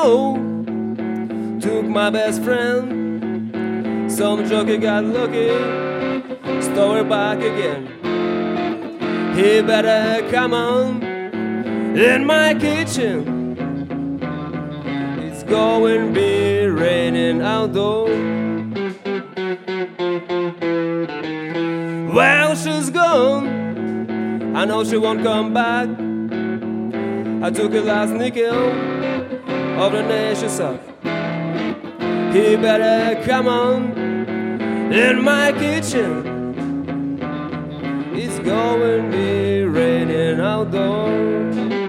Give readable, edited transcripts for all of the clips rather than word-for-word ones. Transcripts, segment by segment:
ago, took my best friend. Some jockey got lucky, stole her back again. He better come on in my kitchen. It's going to be raining outdoors. Well, she's gone, I know she won't come back. I took her last nickel of the nation south. He better come on in my kitchen. It's going to be raining outdoors.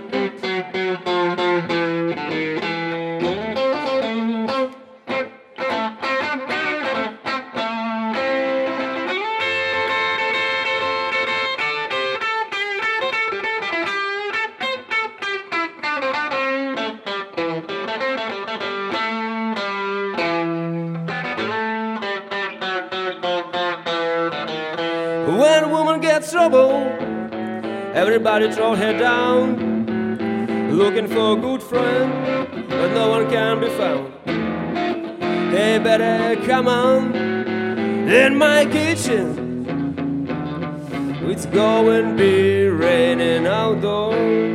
When a woman gets trouble, everybody throw her down, looking for a good friend, but no one can be found. They better come on in my kitchen. It's going to be raining outdoors.